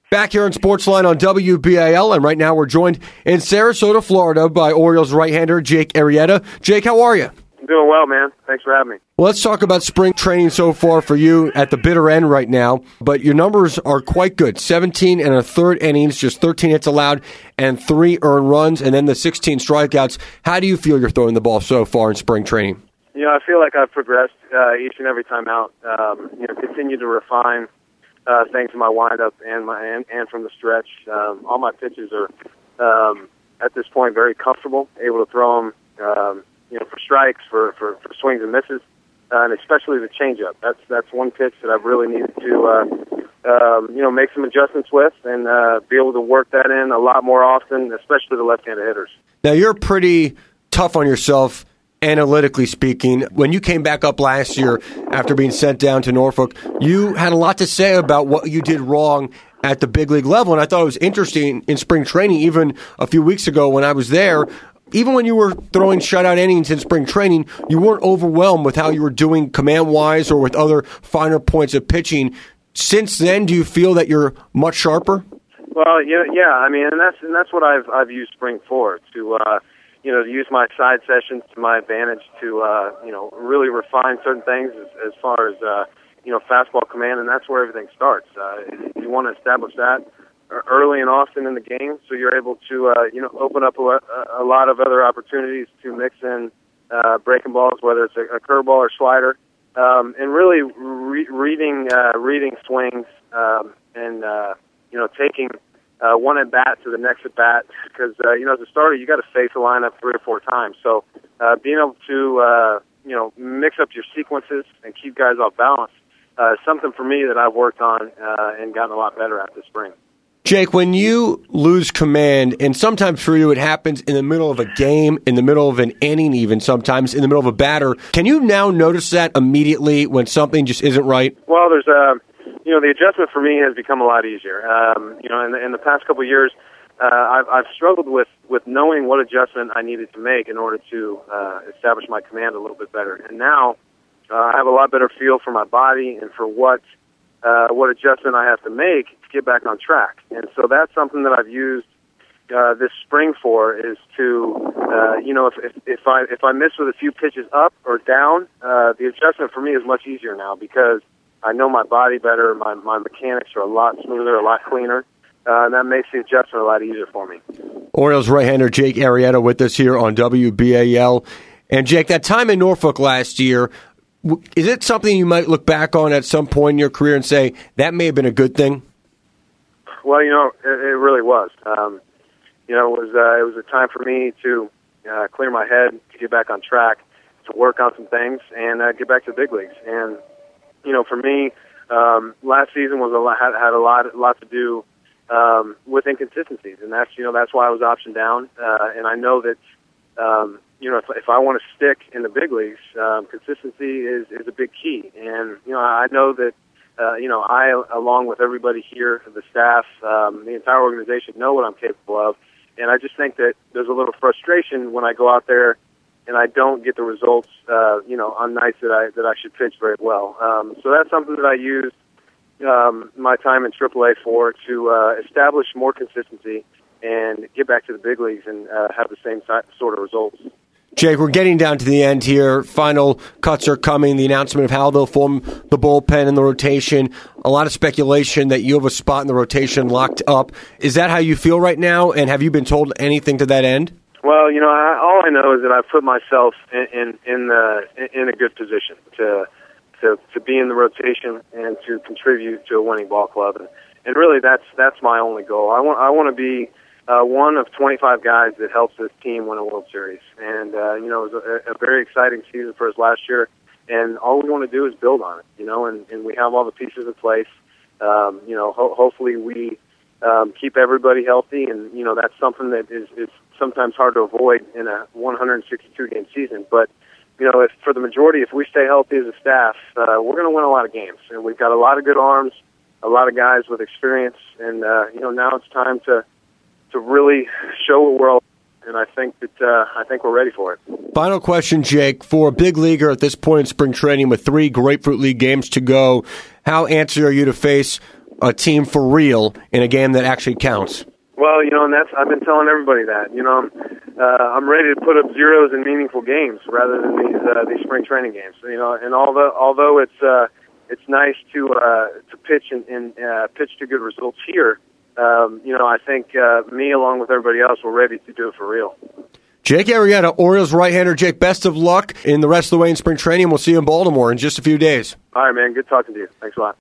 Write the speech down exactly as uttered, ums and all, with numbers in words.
Back here in Sportsline on W B A L, and right now we're joined in Sarasota, Florida by Orioles right-hander Jake Arrieta. Jake, how are you? I'm doing well, man. Thanks for having me. Well, let's talk about spring training so far for you at the bitter end right now, but your numbers are quite good. seventeen and a third innings, just thirteen hits allowed, and three earned runs, and then the sixteen strikeouts. How do you feel you're throwing the ball so far in spring training? You know, I feel like I've progressed uh, each and every time out. Um, you know, continue to refine uh, things from my windup and my and, and from the stretch. Um, all my pitches are um, at this point very comfortable, able to throw them. Um, you know, for strikes, for, for, for swings and misses, uh, and especially the changeup. That's that's one pitch that I've really needed to uh, um, you know make some adjustments with and uh, be able to work that in a lot more often, especially the left-handed hitters. Now you're pretty tough on yourself. Analytically speaking, when you came back up last year after being sent down to Norfolk, you had a lot to say about what you did wrong at the big league level. And I thought it was interesting in spring training, even a few weeks ago when I was there, even when you were throwing shutout innings in spring training, you weren't overwhelmed with how you were doing command-wise or with other finer points of pitching. Since then, do you feel that you're much sharper? Well, yeah, yeah. I mean, and that's and that's what I've I've used spring for, to uh, you know, to use my side sessions to my advantage to, uh, you know, really refine certain things as, as far as, uh, you know, fastball command, and that's where everything starts. Uh, you want to establish that early and often in the game so you're able to, uh, you know, open up a, a lot of other opportunities to mix in uh, breaking balls, whether it's a, a curveball or slider, um, and really re- reading uh, reading swings um, and, uh, you know, taking Uh, one at bat to the next at bat, because uh, you know, as a starter, you got to face the lineup three or four times. So, uh, being able to uh, you know mix up your sequences and keep guys off balance uh, is something for me that I've worked on uh, and gotten a lot better at this spring. Jake, when you lose command, and sometimes for you it happens in the middle of a game, in the middle of an inning, even sometimes in the middle of a batter, can you now notice that immediately when something just isn't right? Well, there's a You know, the adjustment for me has become a lot easier. Um, you know, in the, in the past couple of years, uh, I've, I've struggled with, with knowing what adjustment I needed to make in order to uh, establish my command a little bit better. And now uh, I have a lot better feel for my body and for what uh, what adjustment I have to make to get back on track. And so that's something that I've used uh, this spring for, is to, uh, you know, if, if, if I if I miss with a few pitches up or down, uh, the adjustment for me is much easier now because I know my body better. My, my mechanics are a lot smoother, a lot cleaner, uh, and that makes the adjustment a lot easier for me. Orioles right-hander Jake Arrieta with us here on W B A L. And, Jake, that time in Norfolk last year, is it something you might look back on at some point in your career and say, that may have been a good thing? Well, you know, it, it really was. Um, you know, it was, uh, it was a time for me to uh, clear my head, to get back on track, to work on some things, and uh, get back to the big leagues. And you know, for me, um, last season was a lot, had, had a lot, a lot to do um, with inconsistencies, and that's you know that's why I was optioned down. Uh, and I know that um, you know if, if I want to stick in the big leagues, um, consistency is, is a big key. And you know I know that uh, you know I, along with everybody here, the staff, um, the entire organization, know what I'm capable of. And I just think that there's a little frustration when I go out there and I don't get the results, uh, you know, on nights that I that I should pitch very well. Um, so that's something that I used um, my time in triple A for, to uh, establish more consistency and get back to the big leagues and uh, have the same sort of results. Jake, we're getting down to the end here. Final cuts are coming. The announcement of how they'll form the bullpen and the rotation. A lot of speculation that you have a spot in the rotation locked up. Is that how you feel right now? And have you been told anything to that end? Well, you know, I, all I know is that I've put myself in in in, the, in a good position to to to be in the rotation and to contribute to a winning ball club, and, and really that's that's my only goal. I want I want to be uh, one of twenty-five guys that helps this team win a World Series, and uh, you know, it was a, a very exciting season for us last year, and all we want to do is build on it, you know, and, and we have all the pieces in place. Um, you know, ho- hopefully we um, keep everybody healthy, and you know that's something that is is sometimes hard to avoid in a one hundred sixty-two game season. But, you know, if for the majority, if we stay healthy as a staff, uh, we're going to win a lot of games. And we've got a lot of good arms, a lot of guys with experience. And, uh, you know, now it's time to to really show what we're all. And I think that uh, I think we're ready for it. Final question, Jake. For a big leaguer at this point in spring training with three Grapefruit League games to go, how antsy are you to face a team for real in a game that actually counts. Well, you know, and that's I've been telling everybody that. You know, I'm, uh, I'm ready to put up zeros in meaningful games rather than these uh, these spring training games. You know, and although although it's uh, it's nice to uh, to pitch and, and uh, pitch to good results here, um, you know, I think uh, me along with everybody else, we're ready to do it for real. Jake Arrieta, Orioles right-hander. Jake, best of luck in the rest of the way in spring training. We'll see you in Baltimore in just a few days. All right, man. Good talking to you. Thanks a lot.